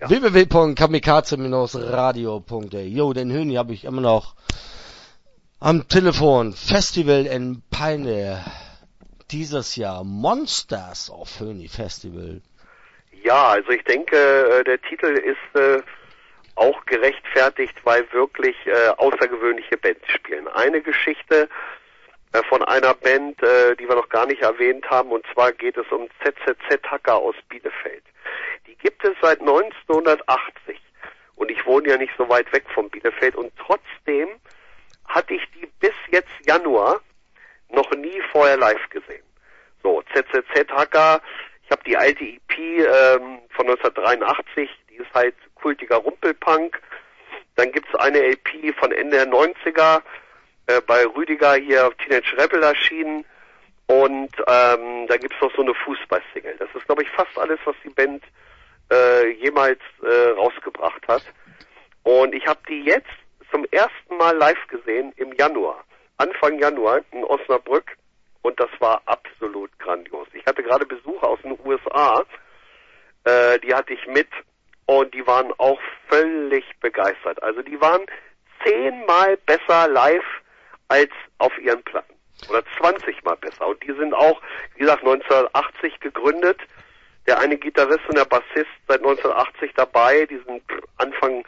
Ja. www.kamikaze-radio.de. Jo, den Höni habe ich immer noch am Telefon. Festival in Peine. Dieses Jahr Monsters of Höni Festival. Ja, also ich denke, der Titel ist auch gerechtfertigt, weil wirklich außergewöhnliche Bands spielen. Eine Geschichte von einer Band, die wir noch gar nicht erwähnt haben, und zwar geht es um ZZZ Hacker aus Bielefeld. Die gibt es seit 1980 und ich wohne ja nicht so weit weg von Bielefeld und trotzdem hatte ich die bis jetzt Januar noch nie vorher live gesehen. So, ZZZ Hacker, ich habe die alte EP von 1983, die ist halt kultiger Rumpelpunk. Dann gibt's eine EP von Ende der 90er, bei Rüdiger hier auf Teenage Rebel erschienen. Und dann gibt's noch so eine Fußballsingle. Das ist, glaube ich, fast alles, was die Band jemals rausgebracht hat. Und ich habe die jetzt zum ersten Mal live gesehen im Januar, Anfang Januar in Osnabrück. Und das war absolut grandios. Ich hatte gerade Besucher aus den USA, die hatte ich mit und die waren auch völlig begeistert. Also die waren 10-mal besser live als auf ihren Platten. Oder 20-mal besser. Und die sind auch, wie gesagt, 1980 gegründet. Der eine Gitarrist und der Bassist seit 1980 dabei. Die sind Anfang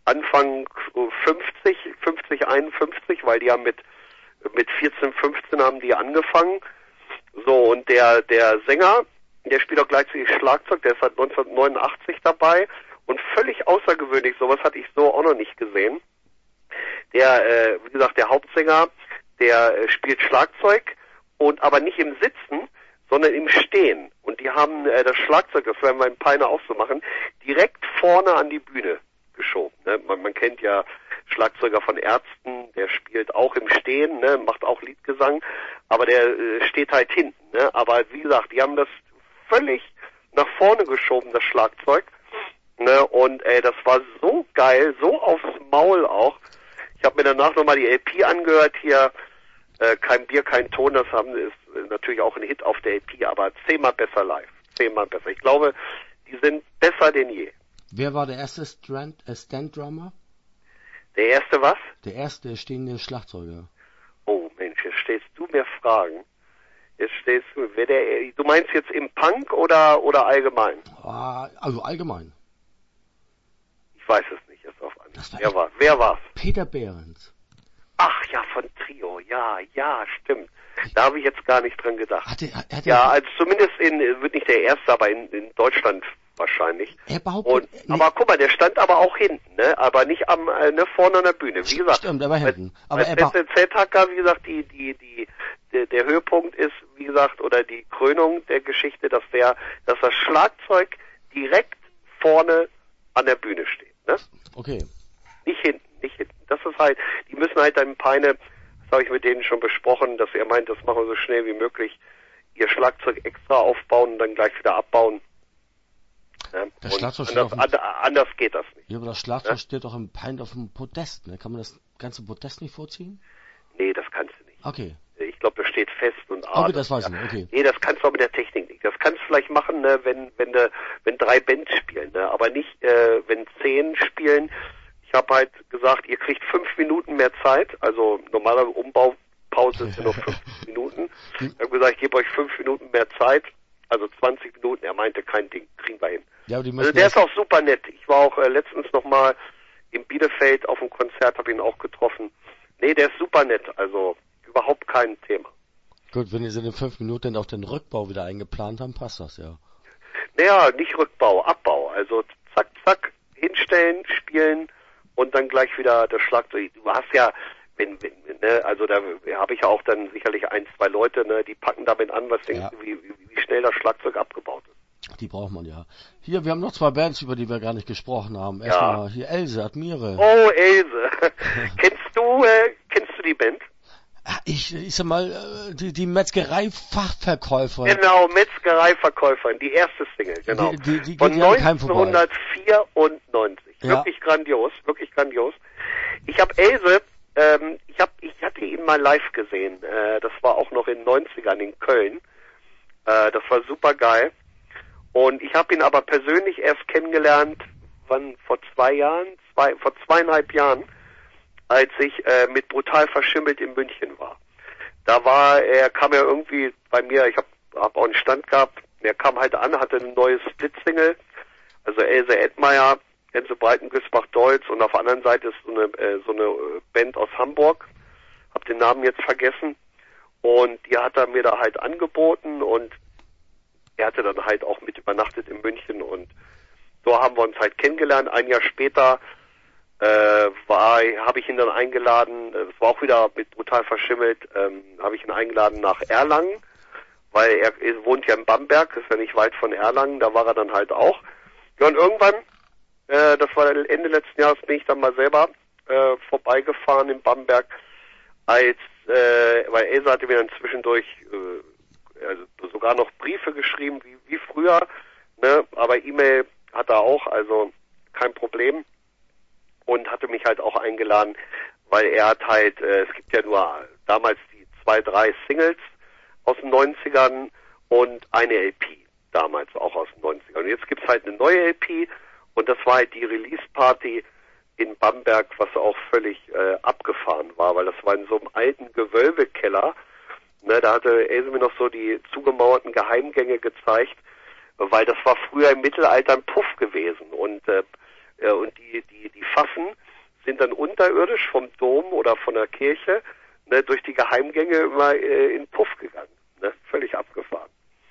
50, 51, weil die haben mit 14, 15 haben die angefangen. So, und der Sänger, der spielt auch gleichzeitig Schlagzeug, der ist seit 1989 dabei und völlig außergewöhnlich, sowas hatte ich so auch noch nicht gesehen. Der, wie gesagt, der Hauptsänger, der spielt Schlagzeug und aber nicht im Sitzen, sondern im Stehen. Und die haben das Schlagzeug, das werden wir in Peine auch so machen, direkt vorne an die Bühne geschoben. Ne? Man kennt ja Schlagzeuger von Ärzten, der spielt auch im Stehen, ne? Macht auch Liedgesang, aber der steht halt hinten. Ne? Aber wie gesagt, die haben das völlig nach vorne geschoben, das Schlagzeug. Ne? Und das war so geil, so aufs Maul auch. Ich habe mir danach nochmal die LP angehört hier, Kein Bier, kein Ton, das ist natürlich auch ein Hit auf der LP, aber 10-mal besser live, 10-mal besser. Ich glaube, die sind besser denn je. Wer war der erste Stand-Drummer? Der erste was? Der erste stehende Schlagzeuger. Oh Mensch, jetzt stellst du mir Fragen. Du meinst jetzt im Punk oder allgemein? Also allgemein. Ich weiß es nicht, jetzt auf Anhieb. Wer war's? Peter Behrens. Ach ja, von Trio, ja, stimmt. Da habe ich jetzt gar nicht dran gedacht. Also zumindest wird nicht der erste, aber in Deutschland wahrscheinlich. Aber guck mal, der stand aber auch hinten, ne? Aber nicht vorne an der Bühne. Wie gesagt, stimmt, aber hinten. Aber der ZZZ-Hacker, wie gesagt, der Höhepunkt ist, wie gesagt, oder die Krönung der Geschichte, dass das Schlagzeug direkt vorne an der Bühne steht, ne? Okay. Nicht hinten. Das ist halt, die müssen halt dann Peine, das habe ich mit denen schon besprochen, dass er meint, das machen wir so schnell wie möglich, ihr Schlagzeug extra aufbauen und dann gleich wieder abbauen. Ja, das Schlagzeug anders geht das nicht. Ja, aber das Schlagzeug steht doch im Pein auf dem Podest, ne? Kann man das ganze Podest nicht vorziehen? Nee, das kannst du nicht. Okay. Ich glaube, das steht fest und Okay, das weiß ich nicht, okay. Nee, das kannst du auch mit der Technik nicht. Das kannst du vielleicht machen, ne, wenn 3 Bands spielen, ne? Aber nicht, wenn 10 spielen. Ich habe halt gesagt, ihr kriegt 5 Minuten mehr Zeit, also normale Umbaupause ist ja noch 5 Minuten. Ich habe gesagt, ich gebe euch 5 Minuten mehr Zeit, also 20 Minuten. Er meinte, kein Ding, kriegen wir hin. Ja, aber also der ist auch super nett. Ich war auch letztens nochmal in Bielefeld auf dem Konzert, habe ihn auch getroffen. Nee, der ist super nett, also überhaupt kein Thema. Gut, wenn ihr in den 5 Minuten auch den Rückbau wieder eingeplant haben, passt das, ja. Naja, nicht Rückbau, Abbau. Also zack, zack, hinstellen, spielen und dann gleich wieder das Schlagzeug. Du hast ja, ne, also da habe ich ja auch dann sicherlich 1, 2 Leute, ne, die packen damit an, was denkst du, wie schnell das Schlagzeug abgebaut ist. Die braucht man ja. Hier, wir haben noch 2 Bands, über die wir gar nicht gesprochen haben. Erstmal hier Else, Admire. Oh, Else. Kennst du die Band? Ich sag mal, die Metzgerei-Fachverkäuferin. Genau, Metzgerei-Verkäuferin, die erste Single, genau. Die von 1994. Ja. Wirklich grandios, wirklich grandios. Ich habe Else, ich hatte ihn mal live gesehen. Das war auch noch in den 90ern in Köln. Das war super geil. Und ich habe ihn aber persönlich erst kennengelernt, vor 2 Jahren, vor 2,5 Jahren, als ich mit Brutal Verschimmelt in München war. Er kam ja irgendwie bei mir, ich hab auch einen Stand gehabt, er kam halt an, hatte ein neues Split-Single, also Else Edmeier, Enzo Breitengüß macht Deutsch und auf der anderen Seite ist so eine Band aus Hamburg, hab den Namen jetzt vergessen, und die hat er mir da halt angeboten und er hatte dann halt auch mit übernachtet in München und so haben wir uns halt kennengelernt. Ein Jahr später habe ich ihn dann eingeladen, das war auch wieder mit Brutal Verschimmelt, habe ich ihn eingeladen nach Erlangen, weil er wohnt ja in Bamberg, ist ja nicht weit von Erlangen, da war er dann halt auch. Ja, und irgendwann, das war Ende letzten Jahres, bin ich dann mal selber vorbeigefahren in Bamberg, weil Else hatte mir dann zwischendurch also sogar noch Briefe geschrieben, wie früher, ne, aber E-Mail hat er auch, also kein Problem. Und hatte mich halt auch eingeladen, weil er hat halt, es gibt ja nur damals die 2, 3 Singles aus den 90ern und eine LP, damals auch aus den 90ern. Und jetzt gibt's halt eine neue LP und das war halt die Release-Party in Bamberg, was auch völlig abgefahren war, weil das war in so einem alten Gewölbekeller. Ne, da hatte Else mir noch so die zugemauerten Geheimgänge gezeigt, weil das war früher im Mittelalter ein Puff gewesen und die Pfaffen sind dann unterirdisch vom Dom oder von der Kirche, ne, durch die Geheimgänge immer in Puff gegangen. Ne, völlig abgefahren.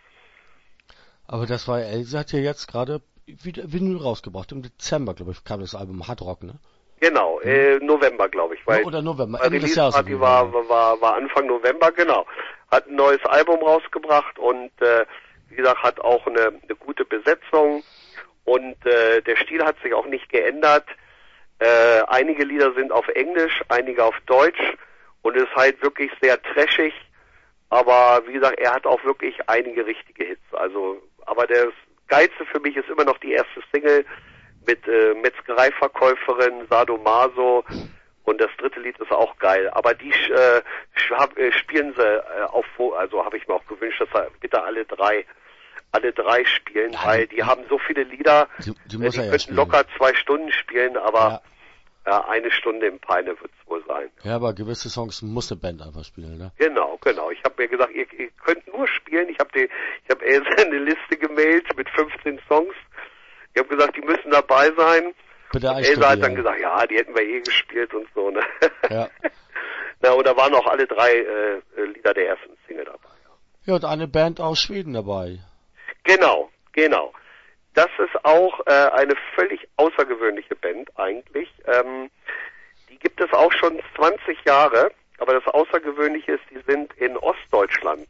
Aber das war, Else hat ja jetzt gerade Vinyl rausgebracht. Im Dezember, glaube ich, kam das Album Hard Rock, ne? Genau, November, glaube ich. Oder November, Ende des Jahres. Die war Anfang November, genau. Hat ein neues Album rausgebracht und wie gesagt, hat auch eine gute Besetzung und der Stil hat sich auch nicht geändert. Einige Lieder sind auf Englisch, einige auf Deutsch und ist halt wirklich sehr trashig, aber wie gesagt, er hat auch wirklich einige richtige Hits. Also, aber das Geilste für mich ist immer noch die erste Single mit Metzgereiverkäuferin, Sadomaso, und das dritte Lied ist auch geil. Aber die spielen sie also habe ich mir auch gewünscht, dass wir bitte alle drei spielen, ja, weil die haben so viele Lieder, die könnten locker 2 Stunden spielen, aber ja, 1 Stunde im Peine wird's wohl sein. Ja, aber gewisse Songs muss eine Band einfach spielen, ne? Genau. Ich habe mir gesagt, ihr könnt nur spielen. Ich habe Else eine Liste gemailt mit 15 Songs. Ich habe gesagt, die müssen dabei sein. Else hat dann gesagt, ja, die hätten wir gespielt und so, ne? Ja. Na, und da waren auch alle 3 Lieder der ersten Single dabei. Ja, und eine Band aus Schweden dabei. Genau. Das ist auch eine völlig außergewöhnliche Band eigentlich. Die gibt es auch schon 20 Jahre, aber das Außergewöhnliche ist, die sind in Ostdeutschland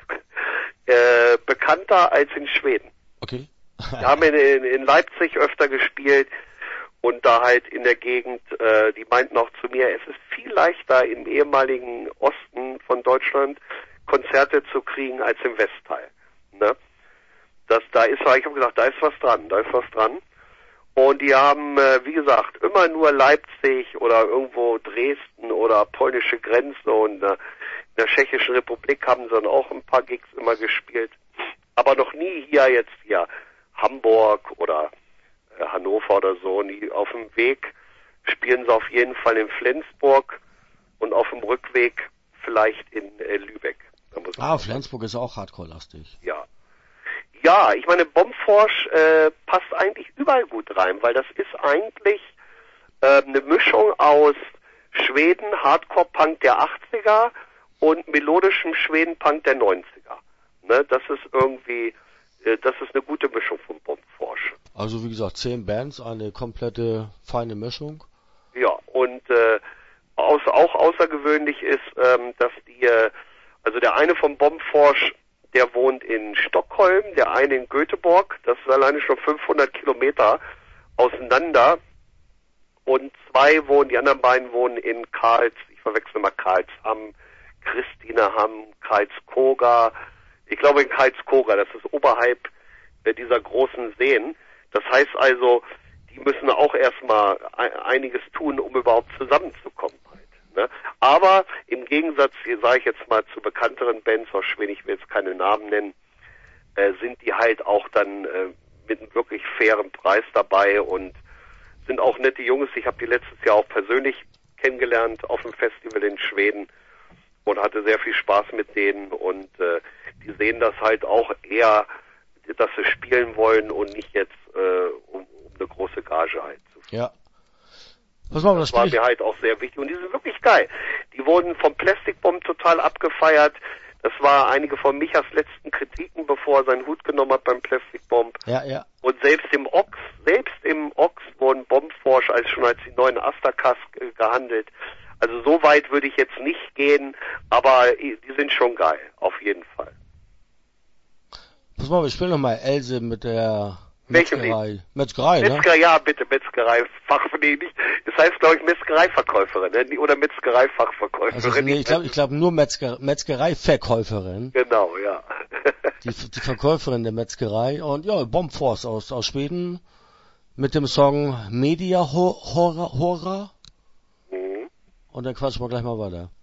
bekannter als in Schweden. Okay. Die haben in Leipzig öfter gespielt und da halt in der Gegend, die meinten auch zu mir, es ist viel leichter im ehemaligen Osten von Deutschland Konzerte zu kriegen als im Westteil. Ne? Ich habe gesagt, da ist was dran. Und die haben, wie gesagt, immer nur Leipzig oder irgendwo Dresden oder polnische Grenze und in der Tschechischen Republik haben sie dann auch ein paar Gigs immer gespielt. Aber noch nie hier Hamburg oder Hannover oder so. Und auf dem Weg spielen sie auf jeden Fall in Flensburg und auf dem Rückweg vielleicht in Lübeck. Flensburg ist auch hardcore-lastig. Ja, ich meine, Bombforsch passt eigentlich überall gut rein, weil das ist eigentlich eine Mischung aus Schweden, Hardcore-Punk der 80er und melodischem Schweden-Punk der 90er. Ne, das ist irgendwie, das ist eine gute Mischung von Bombforsch. Also wie gesagt, 10 Bands, eine komplette feine Mischung. Ja, und auch außergewöhnlich ist, dass also der eine von Bombforsch, der wohnt in Stockholm, der eine in Göteborg. Das ist alleine schon 500 Kilometer auseinander. Und die anderen beiden wohnen in ich verwechsel mal Karlsham, Christineham, Karlskoga. Ich glaube in Karlskoga, das ist oberhalb dieser großen Seen. Das heißt also, die müssen auch erstmal einiges tun, um überhaupt zusammenzukommen. Ne? Aber im Gegensatz, sage ich jetzt mal, zu bekannteren Bands aus Schweden, ich will jetzt keine Namen nennen, sind die halt auch dann mit einem wirklich fairen Preis dabei und Sind auch nette Jungs. Ich habe die letztes Jahr auch persönlich kennengelernt auf dem Festival in Schweden und hatte sehr viel Spaß mit denen. Und die sehen das halt auch eher, dass sie spielen wollen und nicht jetzt um eine große Gage halt zu finden. Ja. Pass mal, das war mir halt auch sehr wichtig. Und die sind wirklich geil. Die wurden vom Plastic Bomb total abgefeiert. Das war einige von Michas letzten Kritiken, bevor er seinen Hut genommen hat beim Plastic Bomb. Ja, ja. Und selbst im Ox wurden Bombforsch schon als die neuen Astakas gehandelt. Also so weit würde ich jetzt nicht gehen, aber die sind schon geil, auf jeden Fall. Pass mal, wir spielen nochmal Else mit der Welchem Metzgerei. Lied? Metzgerei, ne? Ja, bitte, Metzgerei-Fachverkäuferin. Das heißt, glaube ich, Metzgereiverkäuferin, ne? Oder Metzgereifachverkäuferin. Also, nee, ich glaube nur Metzgereiverkäuferin. Genau, ja. Die Verkäuferin der Metzgerei. Und ja, Bombforce aus Schweden mit dem Song Media Horror. Und dann quatschen wir gleich mal weiter.